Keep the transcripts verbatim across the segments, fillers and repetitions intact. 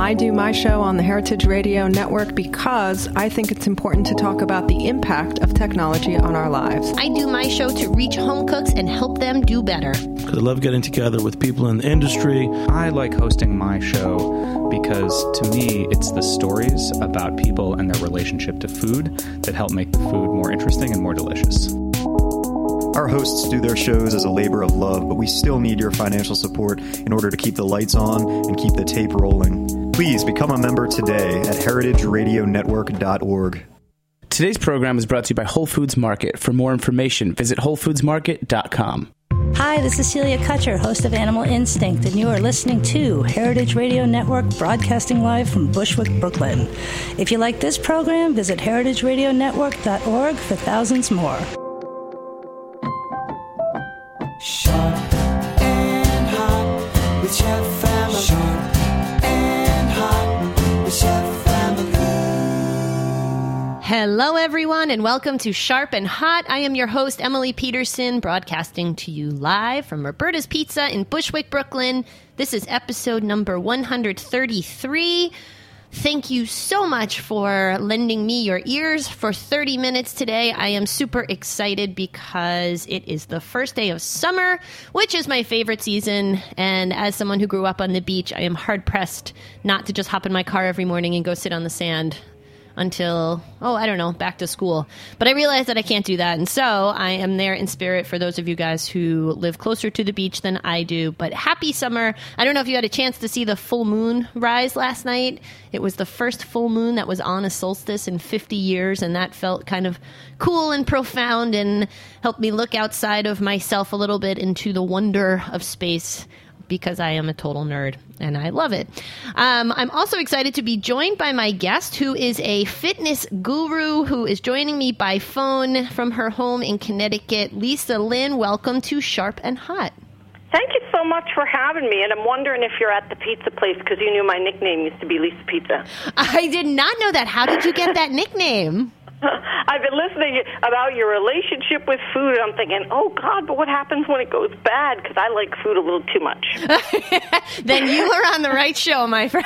I do my show on the Heritage Radio Network because I think it's important to talk about the impact of technology on our lives. I do my show to reach home cooks and help them do better. Because I love getting together with people in the industry. I like hosting my show because, to me, it's the stories about people and their relationship to food that help make the food more interesting and more delicious. Our hosts do their shows as a labor of love, but we still need your financial support in order to keep the lights on and keep the tape rolling. Please become a member today at heritage radio network dot org. Today's program is brought to you by Whole Foods Market. For more information, visit whole foods market dot com. Hi, this is Celia Kutcher, host of Animal Instinct, and you are listening to Heritage Radio Network, broadcasting live from Bushwick, Brooklyn. If you like this program, visit heritage radio network dot org for thousands more. Sharp and hot with Chef Family. Sharp and hot with Chef Family. Hello, everyone, and welcome to Sharp and Hot. I am your host, Emily Peterson, broadcasting to you live from Roberta's Pizza in Bushwick, Brooklyn. This is episode number one hundred thirty-three. Thank you so much for lending me your ears for thirty minutes today. I am super excited because it is the first day of summer, which is my favorite season. And as someone who grew up on the beach, I am hard-pressed not to just hop in my car every morning and go sit on the sand until, oh, I don't know, back to school. But I realize that I can't do that. And so I am there in spirit for those of you guys who live closer to the beach than I do. But happy summer. I don't know if you had a chance to see the full moon rise last night. It was the first full moon that was on a solstice in fifty years. And that felt kind of cool and profound and helped me look outside of myself a little bit into the wonder of space, because I am a total nerd and I love it. Um, I'm also excited to be joined by my guest, who is a fitness guru who is joining me by phone from her home in Connecticut. Lisa Lynn, welcome to Sharp and Hot. Thank you so much for having me, and I'm wondering if you're at the pizza place because you knew my nickname used to be Lisa Pizza. I did not know that. How did you get that nickname? I've been listening about your relationship with food, and I'm thinking, oh, God, but what happens when it goes bad? Because I like food a little too much. Then you are on the right show, my friend.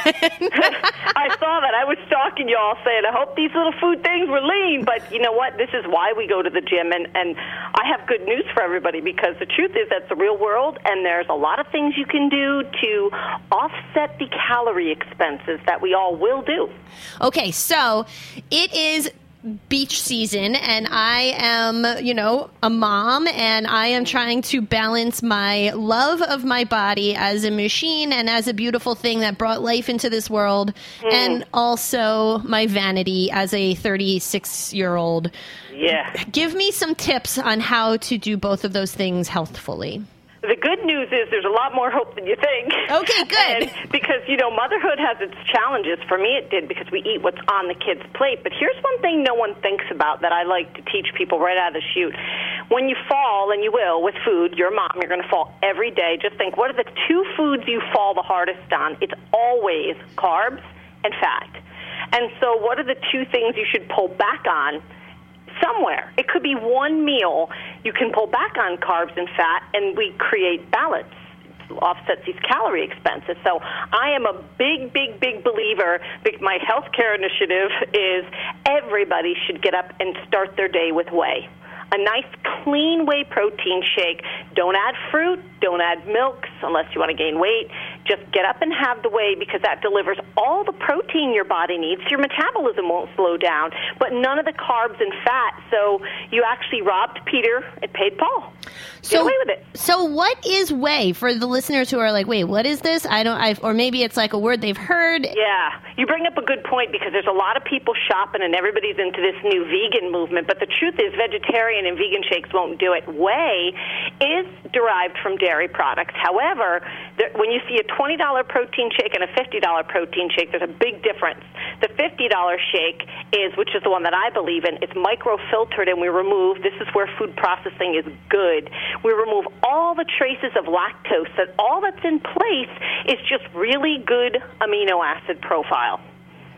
I saw that. I was stalking you all saying, I hope these little food things were lean. But you know what? This is why we go to the gym, and, and I have good news for everybody, because the truth is that's the real world, and there's a lot of things you can do to offset the calorie expenses that we all will do. Okay, so it is beach season, and I am, you know, a mom, and I am trying to balance my love of my body as a machine and as a beautiful thing that brought life into this world, mm. and also my vanity as a thirty-six-year-old. Yeah. Give me some tips on how to do both of those things healthfully. The good news is there's a lot more hope than you think. Okay, good. And because, you know, motherhood has its challenges. For me, it did, because we eat what's on the kid's plate. But here's one thing no one thinks about that I like to teach people right out of the chute. When you fall, and you will, with food, you're a mom, you're going to fall every day. Just think, what are the two foods you fall the hardest on? It's always carbs and fat. And so what are the two things you should pull back on? Somewhere. It could be one meal. You can pull back on carbs and fat, and we create balance. It offsets these calorie expenses. So I am a big, big, big believer. My healthcare initiative is everybody should get up and start their day with whey. A nice, clean whey protein shake. Don't add fruit. Don't add milks unless you want to gain weight. Just get up and have the whey, because that delivers all the protein your body needs. Your metabolism won't slow down, but none of the carbs and fat. So you actually robbed Peter and paid Paul. So, get away with it. So what is whey for the listeners who are like, wait, what is this? I don't, I, or maybe it's like a word they've heard. Yeah, you bring up a good point, because there's a lot of people shopping and everybody's into this new vegan movement. But the truth is, vegetarian and vegan shakes won't do it. Whey is derived from dairy products. However, there, when you see a twenty dollars protein shake and a fifty dollars protein shake, there's a big difference. The fifty dollars shake is, which is the one that I believe in, it's microfiltered, and we remove, this is where food processing is good, we remove all the traces of lactose. That all that's in place is just really good amino acid profile.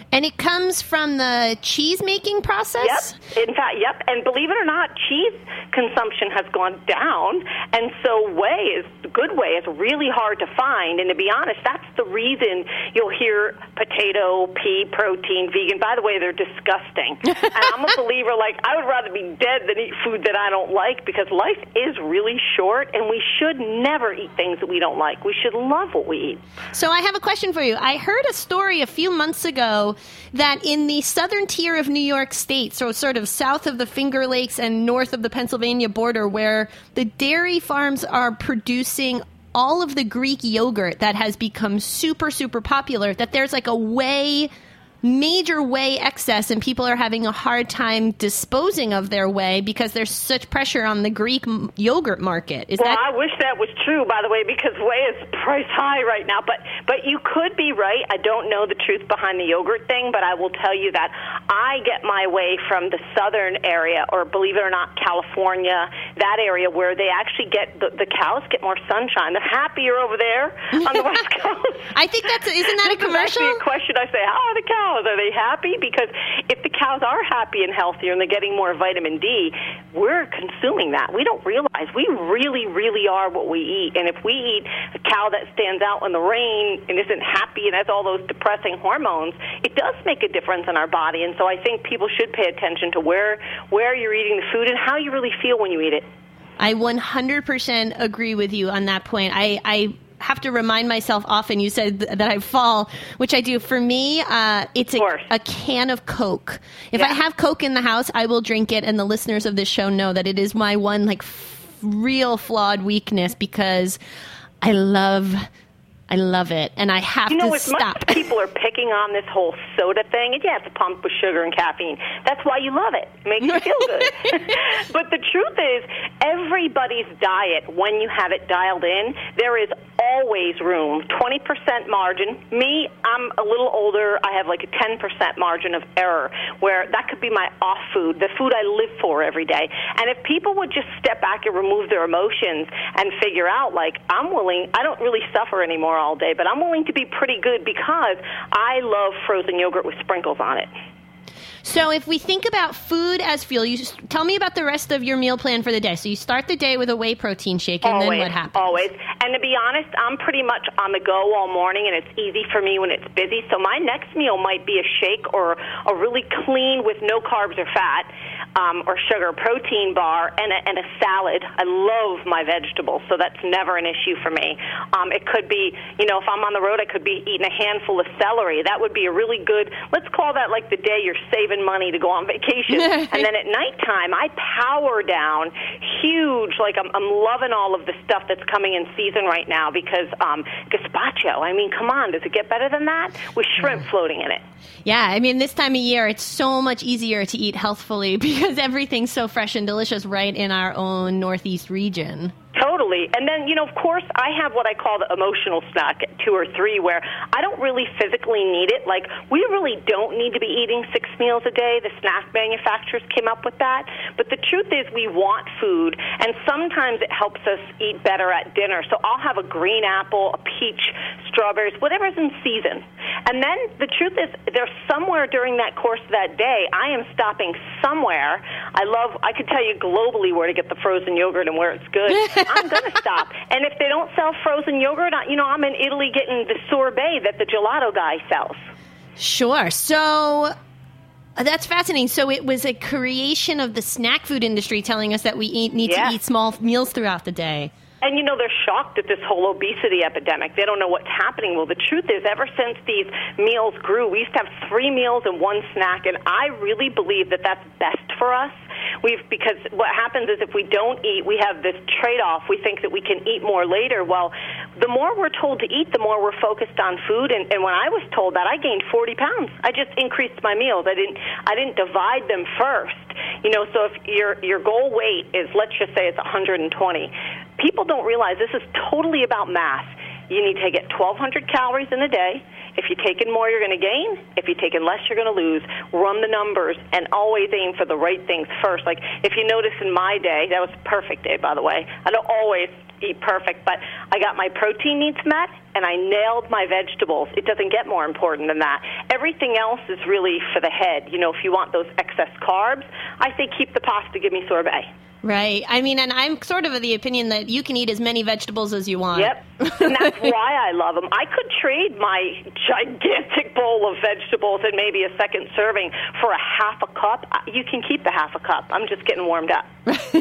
And it comes from the cheese-making process? Yep. In fact, yep. And believe it or not, cheese consumption has gone down, and so whey is good whey is really hard to find. And to be honest, that's the reason you'll hear potato, pea, protein, vegan. By the way, they're disgusting. And I'm a believer, like, I would rather be dead than eat food that I don't like, because life is really short, and we should never eat things that we don't like. We should love what we eat. So I have a question for you. I heard a story a few months ago that in the southern tier of New York State, so sort of south of the Finger Lakes and north of the Pennsylvania border, where the dairy farms are producing all of the Greek yogurt that has become super, super popular, that there's like a whey, major whey excess, and people are having a hard time disposing of their whey because there's such pressure on the Greek m- yogurt market. Is well, that? I wish that was true, by the way, because whey is price high right now. But but you could be right. I don't know the truth behind the yogurt thing, but I will tell you that I get my whey from the southern area, or believe it or not, California, that area where they actually get, the, the cows get more sunshine. They're happier over there on the West Coast. I think that's, isn't that a This is commercial? actually a question I say, how are the cows? Are they happy? Because if the cows are happy and healthier and they're getting more vitamin D, we're consuming that. We don't realize. We really, really are what we eat. And if we eat a cow that stands out in the rain and isn't happy and has all those depressing hormones, it does make a difference in our body. And so I think people should pay attention to where where you're eating the food and how you really feel when you eat it. I one hundred percent agree with you on that point. I, I have to remind myself often, you said th- that I fall, which I do. For me, uh, it's a, a can of Coke. If Yeah. I have Coke in the house, I will drink it, and the listeners of this show know that it is my one like f- real flawed weakness, because I love I love it, and I have You know, to as stop. much as people are picking on this whole soda thing, and yeah, it's pumped with sugar and caffeine. That's why you love it. It makes you feel good. But the truth is, everybody's diet, when you have it dialed in, there is always room, twenty percent margin. Me, I'm a little older. I have like a ten percent margin of error, where that could be my off food, the food I live for every day. And if people would just step back and remove their emotions and figure out, like, I'm willing, I don't really suffer anymore all day, but I'm willing to be pretty good because I love frozen yogurt with sprinkles on it. So if we think about food as fuel, you just tell me about the rest of your meal plan for the day. So you start the day with a whey protein shake, and always, then what happens? Always. And to be honest, I'm pretty much on the go all morning, and it's easy for me when it's busy. So my next meal might be a shake or a really clean with no carbs or fat um, or sugar protein bar and a, and a salad. I love my vegetables, so that's never an issue for me. Um, it could be, you know, if I'm on the road, I could be eating a handful of celery. That would be a really good, let's call that like the day you're saving money to go on vacation. And then at nighttime, I power down huge, like I'm, I'm loving all of the stuff that's coming in season right now because um, gazpacho, I mean, come on, does it get better than that? With shrimp yeah. floating in it. Yeah, I mean, this time of year, it's so much easier to eat healthfully because everything's so fresh and delicious right in our own Northeast region. Totally. And then, you know, of course, I have what I call the emotional snack at two or three where I don't really physically need it. Like, we really don't need to be eating six meals a day. The snack manufacturers came up with that. But the truth is we want food, and sometimes it helps us eat better at dinner. So I'll have a green apple, a peach, strawberries, whatever's in season. And then the truth is there's somewhere during that course of that day, I am stopping somewhere. I love, I could tell you globally where to get the frozen yogurt and where it's good. I'm going to stop. And if they don't sell frozen yogurt, you know, I'm in Italy getting the sorbet that the gelato guy sells. Sure. So that's fascinating. So it was a creation of the snack food industry telling us that we eat, need yeah. to eat small meals throughout the day. And, you know, they're shocked at this whole obesity epidemic. They don't know what's happening. Well, the truth is, ever since these meals grew, we used to have three meals and one snack, and I really believe that that's best for us. We've because what happens is if we don't eat, we have this trade-off. We think that we can eat more later. Well, the more we're told to eat, the more we're focused on food. And, and when I was told that, I gained forty pounds. I just increased my meals. I didn't I didn't divide them first. You know, so if your your goal weight is, let's just say it's one hundred twenty, people don't realize this is totally about math. You need to get twelve hundred calories in a day. If you're taking more, you're going to gain. If you're taking less, you're going to lose. Run the numbers and always aim for the right things first. Like, if you notice in my day, that was a perfect day, by the way. I don't always eat perfect, but I got my protein needs met, and I nailed my vegetables. It doesn't get more important than that. Everything else is really for the head. You know, if you want those excess carbs, I say keep the pasta, give me sorbet. Right. I mean, and I'm sort of of the opinion that you can eat as many vegetables as you want. Yep. And that's why I love them. I could trade my gigantic bowl of vegetables and maybe a second serving for a half a cup. You can keep the half a cup. I'm just getting warmed up.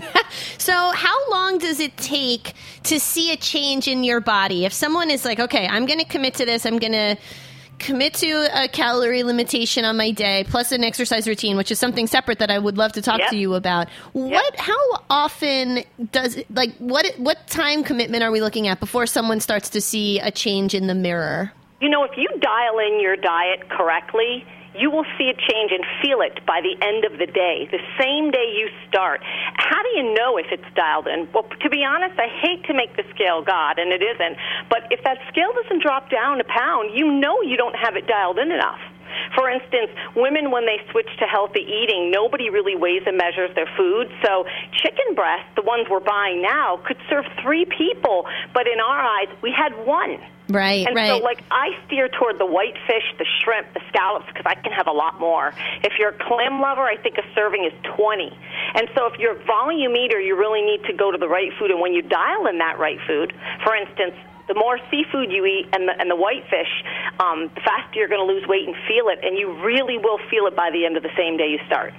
So how long does it take to see a change in your body? If someone is like, okay, I'm going to commit to this, I'm going to commit to a calorie limitation on my day, plus an exercise routine, which is something separate that I would love to talk yep. to you about. What? Yep. How often does it, like what? What time commitment are we looking at before someone starts to see a change in the mirror? You know, if you dial in your diet correctly, you will see a change and feel it by the end of the day, the same day you start. How do you know if it's dialed in? Well, to be honest, I hate to make the scale God, and it isn't. But if that scale doesn't drop down a pound, you know you don't have it dialed in enough. For instance, women, when they switch to healthy eating, nobody really weighs and measures their food. So chicken breasts, the ones we're buying now, could serve three people, but in our eyes, we had one. Right, and right. so, like, I steer toward the whitefish, the shrimp, the scallops, because I can have a lot more. If you're a clam lover, I think a serving is twenty. And so if you're a volume eater, you really need to go to the right food. And when you dial in that right food, for instance, the more seafood you eat and the, and the whitefish, um, the faster you're going to lose weight and feel it. And you really will feel it by the end of the same day you start.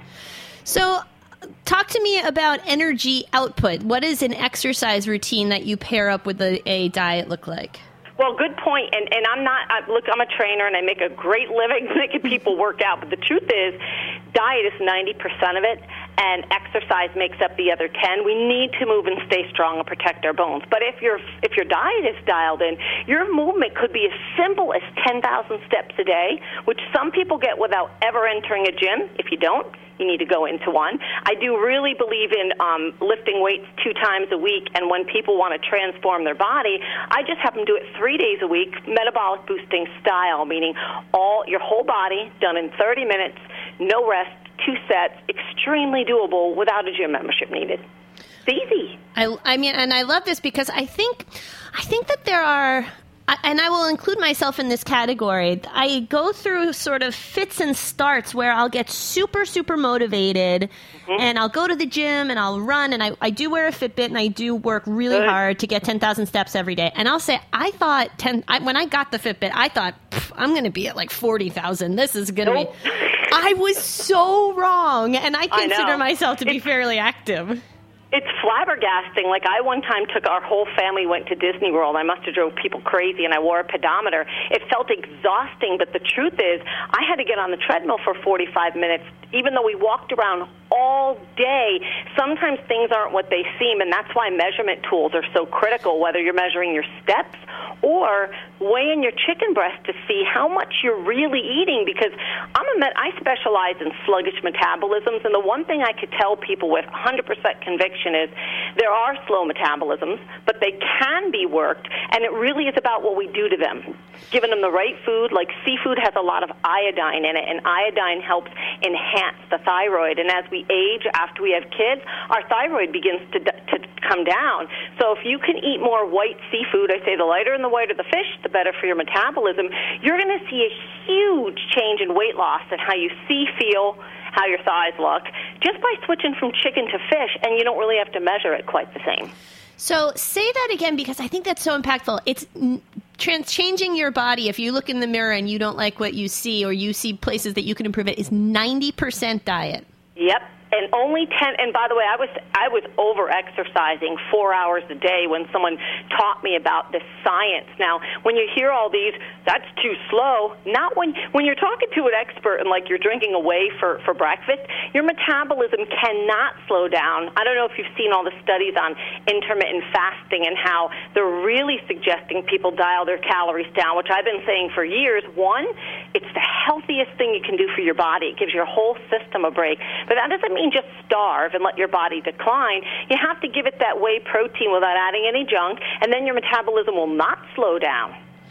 So talk to me about energy output. What is an exercise routine that you pair up with a, a diet look like? Well, good point. And, and I'm not, I, look, I'm a trainer, and I make a great living making people work out. But the truth is, diet is ninety percent of it, and exercise makes up the other ten. We need to move and stay strong and protect our bones. But if your if your diet is dialed in, your movement could be as simple as ten thousand steps a day, which some people get without ever entering a gym. If you don't, you need to go into one. I do really believe in um, lifting weights two times a week, and when people want to transform their body, I just have them do it three days a week, metabolic boosting style, meaning all your whole body done in thirty minutes, no rest, two sets, extremely doable without a gym membership needed. It's easy. I, I mean, and I love this because I think, I think that there are, and I will include myself in this category, I go through sort of fits and starts where I'll get super, super motivated, mm-hmm. and I'll go to the gym and I'll run, and I, I do wear a Fitbit, and I do work really Good. hard to get ten thousand steps every day. And I'll say, I thought, ten, I, when I got the Fitbit, I thought, I'm going to be at like forty thousand. This is going to nope. be... I was so wrong, and I consider I myself to be it's, fairly active. It's flabbergasting. Like, I one time took our whole family, went to Disney World. I must have drove people crazy, and I wore a pedometer. It felt exhausting, but the truth is I had to get on the treadmill for forty-five minutes, even though we walked around all day. Sometimes things aren't what they seem, and that's why measurement tools are so critical, whether you're measuring your steps or weighing your chicken breast to see how much you're really eating, because I'm a med- I specialize in sluggish metabolisms, and the one thing I could tell people with one hundred percent conviction is there are slow metabolisms, but they can be worked, and it really is about what we do to them. Giving them the right food, like seafood has a lot of iodine in it, and iodine helps enhance the thyroid, and as we age, after we have kids, our thyroid begins to, to come down. So if you can eat more white seafood, I say the lighter and the whiter the fish, the better for your metabolism, you're going to see a huge change in weight loss and how you see, feel, how your thighs look, just by switching from chicken to fish, and you don't really have to measure it quite the same. So say that again, because I think that's so impactful. It's trans- changing your body. If you look in the mirror and you don't like what you see, or you see places that you can improve it, is ninety percent diet. Yep. And only ten. And by the way, I was I was over exercising four hours a day when someone taught me about this science. Now, when you hear all these, that's too slow. Not when when you're talking to an expert and like you're drinking a whey for for breakfast. Your metabolism cannot slow down. I don't know if you've seen all the studies on intermittent fasting and how they're really suggesting people dial their calories down, which I've been saying for years. One, it's the healthiest thing you can do for your body. It gives your whole system a break. But that doesn't mean just starve and let your body decline. You have to give it that whey protein without adding any junk, and then your metabolism will not slow down.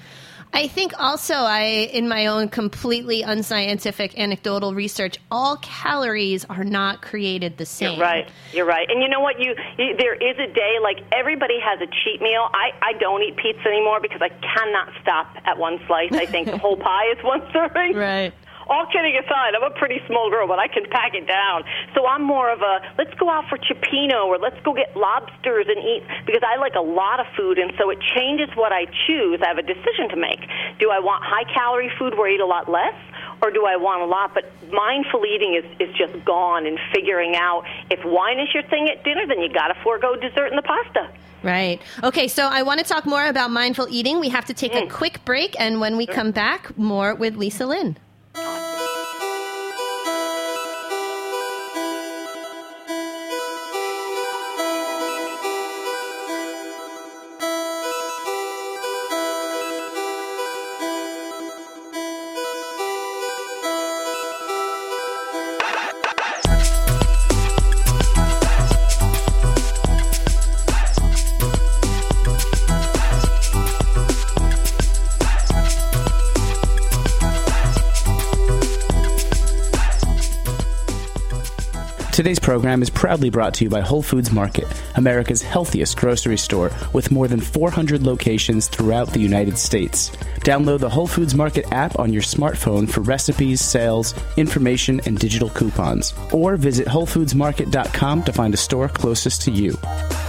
I think also I, in my own completely unscientific anecdotal research, all calories are not created the same. You're right. You're right. And you know what? You, you there is a day, like everybody has a cheat meal. I, I don't eat pizza anymore because I cannot stop at one slice. I think the whole pie is one serving. Right. All kidding aside, I'm a pretty small girl, but I can pack it down. So I'm more of a, let's go out for cioppino, or let's go get lobsters and eat, because I like a lot of food, and so it changes what I choose. I have a decision to make. Do I want high-calorie food where I eat a lot less, or do I want a lot? But mindful eating is, is just gone, and figuring out if wine is your thing at dinner, then you got to forego dessert and the pasta. Right. Okay, so I want to talk more about mindful eating. We have to take mm. a quick break, and when we sure. come back, more with Lisa Lynn. Today's program is proudly brought to you by Whole Foods Market, America's healthiest grocery store with more than four hundred locations throughout the United States. Download the Whole Foods Market app on your smartphone for recipes, sales, information, and digital coupons. Or visit whole foods market dot com to find a store closest to you.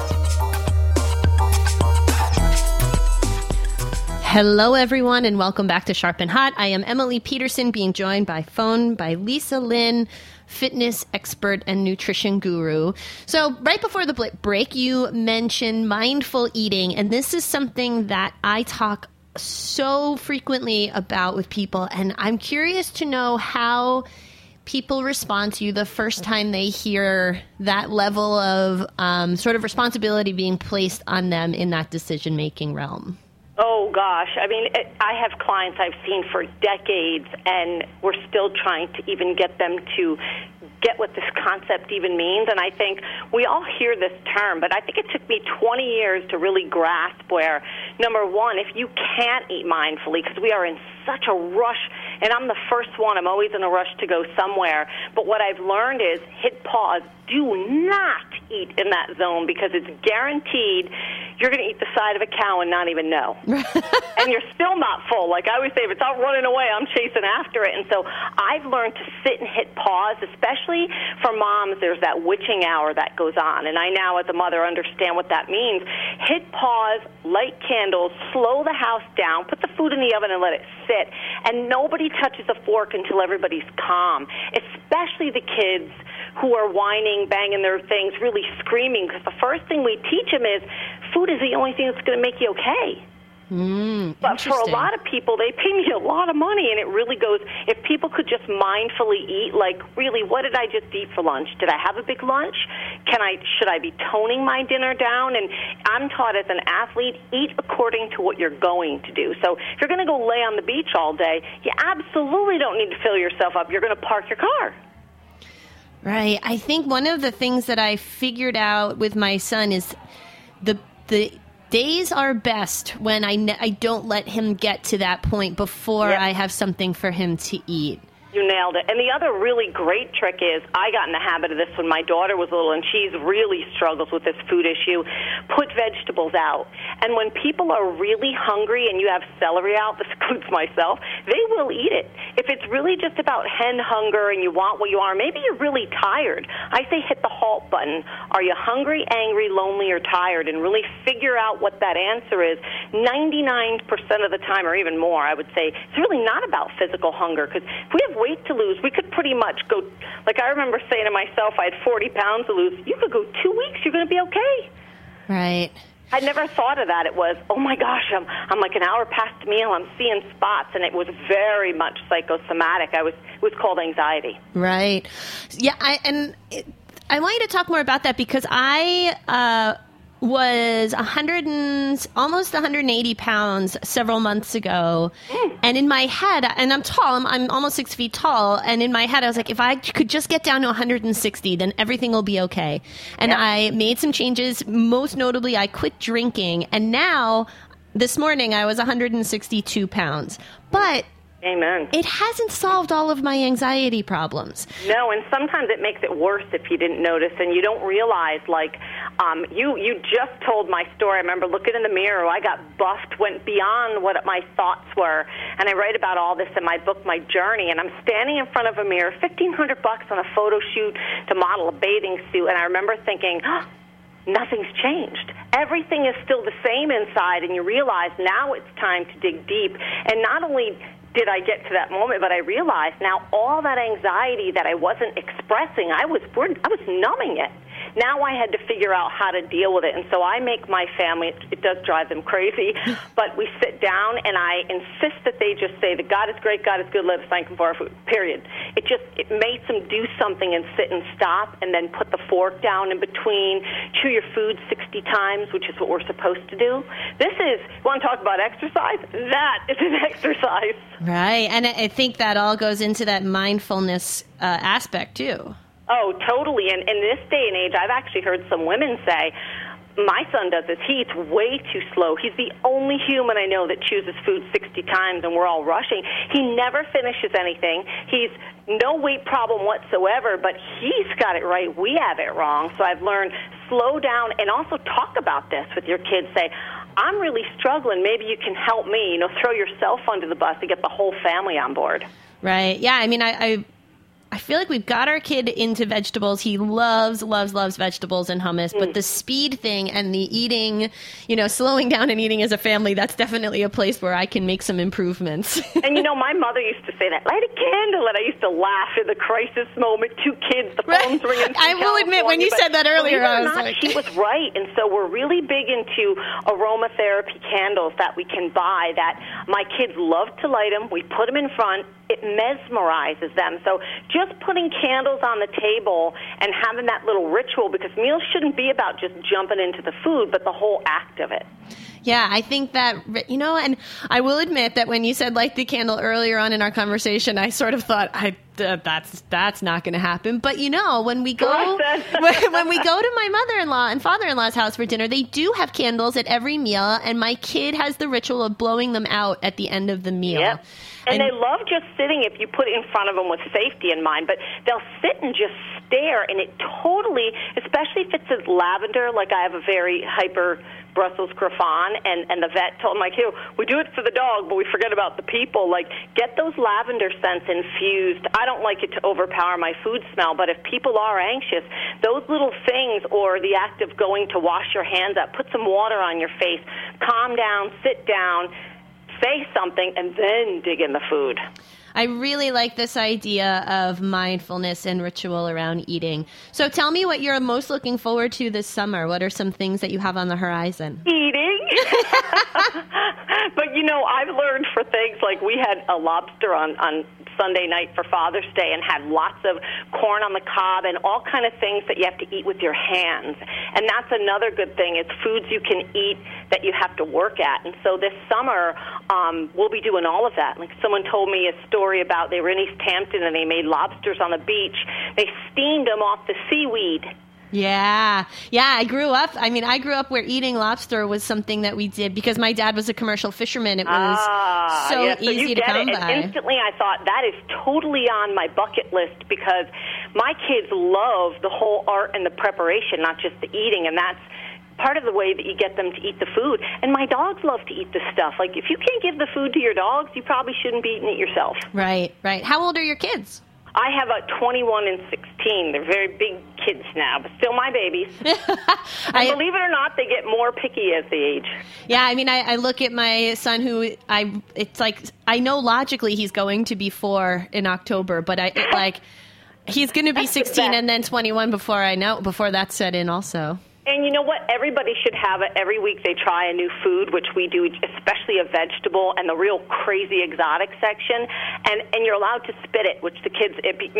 Hello, everyone, and welcome back to Sharp and Hot. I am Emily Peterson, being joined by phone by Lisa Lynn, fitness expert and nutrition guru. So right before the break, you mentioned mindful eating, and this is something that I talk so frequently about with people, and I'm curious to know how people respond to you the first time they hear that level of um, sort of responsibility being placed on them in that decision-making realm. Oh, gosh. I mean, it, I have clients I've seen for decades, and we're still trying to even get them to get what this concept even means. And I think we all hear this term, but I think it took me twenty years to really grasp where, number one, if you can't eat mindfully, because we are in such a rush, and I'm the first one, I'm always in a rush to go somewhere, but what I've learned is hit pause. Do not eat in that zone, because it's guaranteed you're going to eat the side of a cow and not even know. And you're still not full. Like I always say, if it's out running away, I'm chasing after it. And so I've learned to sit and hit pause, especially for moms. There's that witching hour that goes on. And I now, as a mother, understand what that means. Hit pause, light candles, slow the house down, put the food in the oven and let it sit. And nobody touches a fork until everybody's calm, especially the kids who are whining, banging their things, really screaming, because the first thing we teach them is food is the only thing that's going to make you okay. Mm, but for a lot of people, they pay me a lot of money, and it really goes, if people could just mindfully eat, like, really, what did I just eat for lunch? Did I have a big lunch? Can I, should I be toning my dinner down? And I'm taught as an athlete, eat according to what you're going to do. So if you're going to go lay on the beach all day, you absolutely don't need to fill yourself up. You're going to park your car. Right. I think one of the things that I figured out with my son is the the days are best when I, ne- I don't let him get to that point before yep. I have something for him to eat. You nailed it. And the other really great trick is, I got in the habit of this when my daughter was little, and she's really struggles with this food issue. Put vegetables out. And when people are really hungry and you have celery out, this includes myself, they will eat it. If it's really just about hen hunger and you want what you are, maybe you're really tired, I say hit the halt button. Are you hungry, angry, lonely, or tired? And really figure out what that answer is. ninety-nine percent of the time, or even more, I would say, it's really not about physical hunger, because if we have weight to lose, we could pretty much go, like I remember saying to myself, I had forty pounds to lose. You could go two weeks, you're going to be okay. Right. I never thought of that. It was, oh my gosh, I'm, I'm like an hour past the meal, I'm seeing spots, and it was very much psychosomatic. I was, it was called anxiety. Right. Yeah, I, and it, I want you to talk more about that, because I uh, was one hundred and almost one hundred eighty pounds several months ago, mm. and in my head, and I'm tall, I'm, I'm almost six feet tall, and in my head I was like, if I could just get down to one hundred sixty, then everything will be okay. And yep. I made some changes. Most notably, I quit drinking, and now this morning I was one hundred sixty-two pounds. But Amen. it hasn't solved all of my anxiety problems. No, and sometimes it makes it worse if you didn't notice, and you don't realize, like, um, you, you just told my story. I remember looking in the mirror. I got buffed, went beyond what my thoughts were, and I write about all this in my book, My Journey, and I'm standing in front of a mirror, fifteen hundred bucks on a photo shoot to model a bathing suit, and I remember thinking, oh, nothing's changed. Everything is still the same inside, and you realize now it's time to dig deep. And not only did I get to that moment, but I realized now all that anxiety that I wasn't expressing, I was I was numbing it. Now I had to figure out how to deal with it. And so I make my family, it, it does drive them crazy, but we sit down and I insist that they just say that God is great, God is good, let us thank him for our food, period. It just, it makes them do something and sit and stop and then put the fork down in between, chew your food sixty times, which is what we're supposed to do. This is, you want to talk about exercise? That is an exercise. Right, and I think that all goes into that mindfulness uh, aspect, too. Oh, totally. And in this day and age, I've actually heard some women say, my son does this. He eats way too slow. He's the only human I know that chews his food sixty times, and we're all rushing. He never finishes anything. He's no weight problem whatsoever, but he's got it right. We have it wrong. So I've learned, slow down and also talk about this with your kids. Say, I'm really struggling. Maybe you can help me. You know, throw yourself under the bus to get the whole family on board. Right. Yeah, I mean, I... I I feel like we've got our kid into vegetables. He loves, loves, loves vegetables and hummus. Mm. But the speed thing and the eating, you know, slowing down and eating as a family, that's definitely a place where I can make some improvements. And, you know, my mother used to say that, light a candle. And I used to laugh in the crisis moment. Two kids, the phone's right. ringing. I will admit, when you said that earlier, I was not, like... she was right. And so we're really big into aromatherapy candles that we can buy that my kids love to light them. We put them in front. It mesmerizes them. So just putting candles on the table and having that little ritual, because meals shouldn't be about just jumping into the food, but the whole act of it. Yeah, I think that, you know, and I will admit that when you said light the candle earlier on in our conversation, I sort of thought, I uh, that's that's not going to happen. But, you know, when we go when, when we go to my mother-in-law and father-in-law's house for dinner, they do have candles at every meal, and my kid has the ritual of blowing them out at the end of the meal. Yep. And, and they love just sitting if you put it in front of them with safety in mind, but they'll sit and just stare, and it totally, especially if it says lavender, like I have a very hyper Brussels Griffon, and, and the vet told my kid, we do it for the dog, but we forget about the people. Like, get those lavender scents infused. I don't like it to overpower my food smell, but if people are anxious, those little things, or the act of going to wash your hands up, put some water on your face, calm down, sit down, say something, and then dig in the food. I really like this idea of mindfulness and ritual around eating. So tell me what you're most looking forward to this summer. What are some things that you have on the horizon? Eating. But, you know, I've learned for things like we had a lobster on, on Sunday night for Father's Day and had lots of corn on the cob and all kind of things that you have to eat with your hands. And that's another good thing. It's foods you can eat that you have to work at. And so this summer, um, we'll be doing all of that. Like someone told me a story about they were in East Hampton and they made lobsters on the beach. They steamed them off the seaweed. Yeah. Yeah, I grew up, I mean, I grew up where eating lobster was something that we did because my dad was a commercial fisherman. It was ah, so yeah, so easy you to get come it. by. And instantly I thought, that is totally on my bucket list because my kids love the whole art and the preparation, not just the eating, and that's part of the way that you get them to eat the food. And my dogs love to eat this stuff. Like, if you can't give the food to your dogs, you probably shouldn't be eating it yourself. Right, right. How old are your kids? I have a twenty-one and sixteen. They're very big kids now, but still my babies. And I, believe it or not, they get more picky as they age. Yeah, I mean, I, I look at my son who I, it's like, I know logically he's going to be four in October, but I, it, like, he's going to be sixteen and then twenty-one before I know, before that's set in also. And you know what? Everybody should have it. Every week they try a new food, which we do, especially a vegetable and the real crazy exotic section. And and you're allowed to spit it, which the kids, it be, makes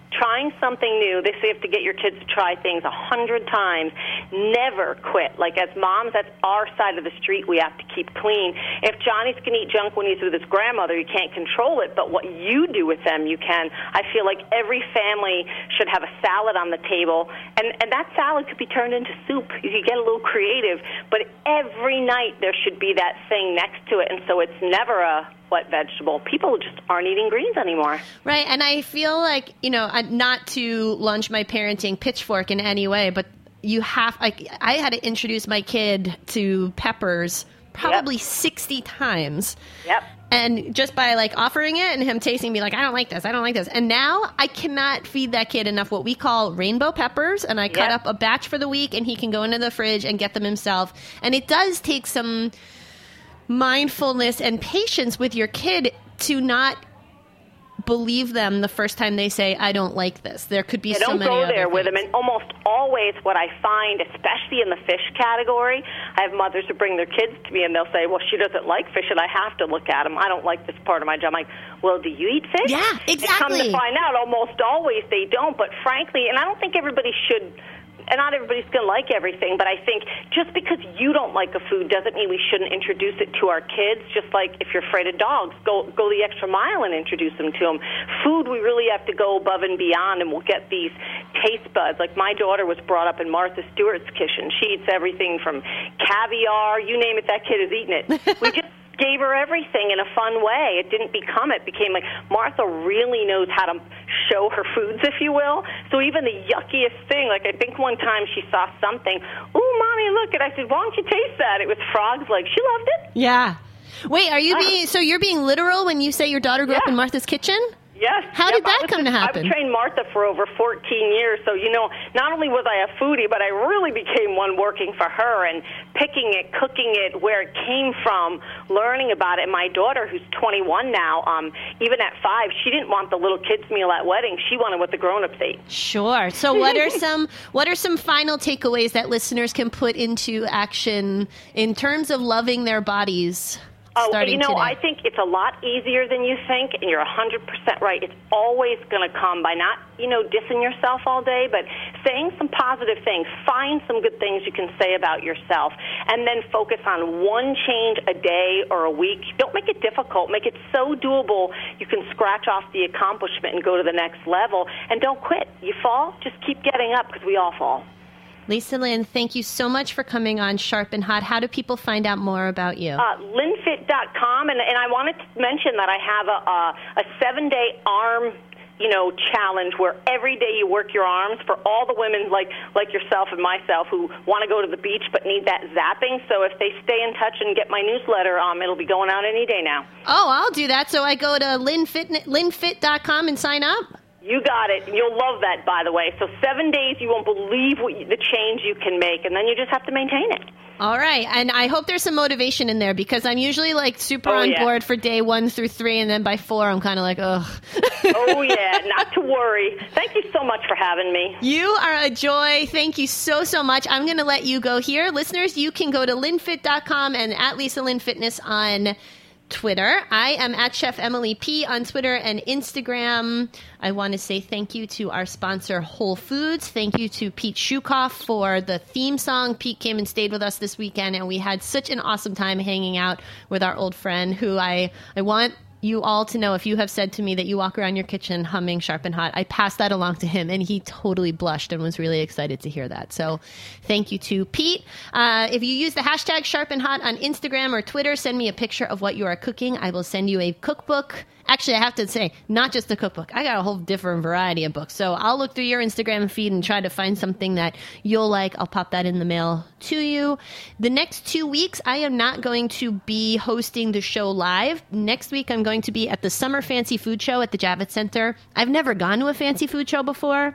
trying something new. They say you have to get your kids to try things a hundred times. Never quit. Like, as moms, that's our side of the street we have to keep clean. If Johnny's going to eat junk when he's with his grandmother, you can't control it, but what you do with them, you can. I feel like every family should have a salad on the table, and, and that salad could be turned into soup. You could get a little creative, but every night there should be that thing next to it, and so it's never a wet vegetable. People just aren't eating greens anymore. Right, and I feel like, you know, not to launch my parenting pitchfork in any way, but you have, like, I had to introduce my kid to peppers probably yep. sixty times. Yep. And just by, like, offering it and him tasting, be like, I don't like this, I don't like this. And now I cannot feed that kid enough what we call rainbow peppers, and I cut yep. up a batch for the week, and he can go into the fridge and get them himself. And it does take some mindfulness and patience with your kid to not believe them the first time they say, I don't like this. There could be yeah, so don't many go other there things. with them. And almost always what I find, especially in the fish category, I have mothers who bring their kids to me and they'll say, well, she doesn't like fish, and I have to look at them. I don't like this part of my job. I'm like, well, do you eat fish? Yeah, exactly. And come to find out, almost always they don't. But frankly, and I don't think everybody should, and not everybody's going to like everything, but I think just because you don't like a food doesn't mean we shouldn't introduce it to our kids. Just like if you're afraid of dogs, go go the extra mile and introduce them to them. Food, we really have to go above and beyond, and we'll get these taste buds. Like, my daughter was brought up in Martha Stewart's kitchen. She eats everything from caviar, you name it, that kid is eating it. We just gave her everything in a fun way. It didn't become it. It became like, Martha really knows how to show her foods, if you will. So even the yuckiest thing, like I think one time she saw something, ooh, Mommy, look, and I said, why don't you taste that? It was frog's leg. She loved it. Yeah. Wait, are you uh, being, so you're being literal when you say your daughter grew yeah. up in Martha's kitchen? Yes. How yep. did that was come just, to happen? I've trained Martha for over fourteen years, so, you know, not only was I a foodie, but I really became one working for her and picking it, cooking it, where it came from, learning about it. And my daughter, who's twenty-one now, um, even at five, she didn't want the little kids' meal at weddings. She wanted what the grown-ups ate. Sure. So what are some what are some final takeaways that listeners can put into action in terms of loving their bodies? Oh, you know, today? I think it's a lot easier than you think, and you're one hundred percent right. It's always going to come by not, you know, dissing yourself all day, but saying some positive things. Find some good things you can say about yourself, and then focus on one change a day or a week. Don't make it difficult. Make it so doable you can scratch off the accomplishment and go to the next level, and don't quit. You fall, just keep getting up, because we all fall. Lisa Lynn, thank you so much for coming on Sharp and Hot. How do people find out more about you? Uh, linfit dot com, and, and I wanted to mention that I have a, a, a seven-day arm, you know, challenge where every day you work your arms for all the women like like yourself and myself who want to go to the beach but need that zapping. So if they stay in touch and get my newsletter, um, it'll be going out any day now. Oh, I'll do that. So I go to linfit, linfit dot com and sign up? You got it. You'll love that, by the way. So seven days, you won't believe what you, the change you can make, and then you just have to maintain it. All right. And I hope there's some motivation in there, because I'm usually like super oh, on yeah. board for day one through three, and then by four, I'm kind of like, ugh. Oh, yeah. Not to worry. Thank you so much for having me. You are a joy. Thank you so, so much. I'm going to let you go here. Listeners, you can go to linfit dot com and at Lisa Lynn Fitness on Twitter. I am at Chef Emily P on Twitter and Instagram. I want to say thank you to our sponsor, Whole Foods. Thank you to Pete Shukoff for the theme song. Pete came and stayed with us this weekend, and we had such an awesome time hanging out with our old friend, who I, I want you all to know, if you have said to me that you walk around your kitchen humming Sharp and Hot, I passed that along to him, and he totally blushed and was really excited to hear that. So thank you to Pete. Uh, if you use the hashtag Sharp and Hot on Instagram or Twitter, send me a picture of what you are cooking. I will send you a cookbook. Actually, I have to say, not just a cookbook. I got a whole different variety of books. So I'll look through your Instagram feed and try to find something that you'll like. I'll pop that in the mail to you. The next two weeks, I am not going to be hosting the show live. Next week, I'm going to be at the Summer Fancy Food Show at the Javits Center. I've never gone to a fancy food show before.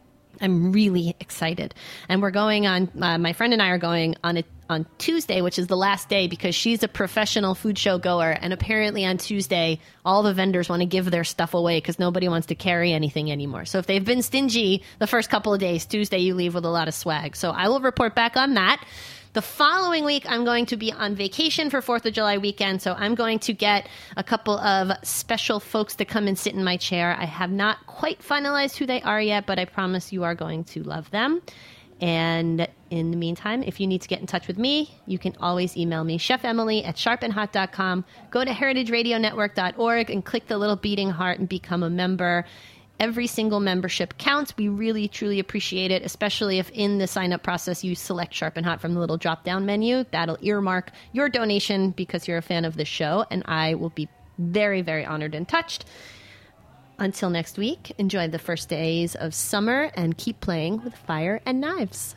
I'm really excited. And we're going on, uh, my friend and I are going on a on Tuesday, which is the last day, because she's a professional food show goer, and apparently on Tuesday all the vendors want to give their stuff away because nobody wants to carry anything anymore. So if they've been stingy the first couple of days, Tuesday you leave with a lot of swag. So I will report back on that. The following week, I'm going to be on vacation for fourth of July weekend, so I'm going to get a couple of special folks to come and sit in my chair. I have not quite finalized who they are yet, but I promise you are going to love them. And in the meantime, if you need to get in touch with me, you can always email me, Chef Emily at sharp and hot dot com. Go to heritage radio network dot org and click the little beating heart and become a member. Every single membership counts. We really, truly appreciate it, especially if in the sign-up process you select Sharp and Hot from the little drop-down menu. That'll earmark your donation because you're a fan of the show, and I will be very, very honored and touched. Until next week, enjoy the first days of summer and keep playing with fire and knives.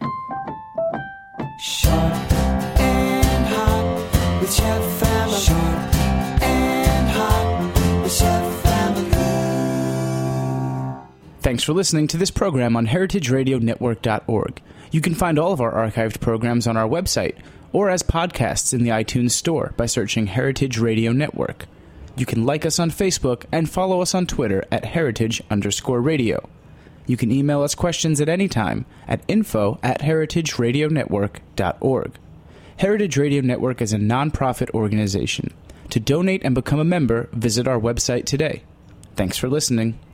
Sharp and Hot with Chef Emily. Sharp and Hot with Chef Emily. Thanks for listening to this program on heritage radio network dot org. You can find all of our archived programs on our website or as podcasts in the iTunes Store by searching Heritage Radio Network. You can like us on Facebook and follow us on Twitter at heritage underscore radio. You can email us questions at any time at info at heritage radio network dot org. Heritage Radio Network is a nonprofit organization. To donate and become a member, visit our website today. Thanks for listening.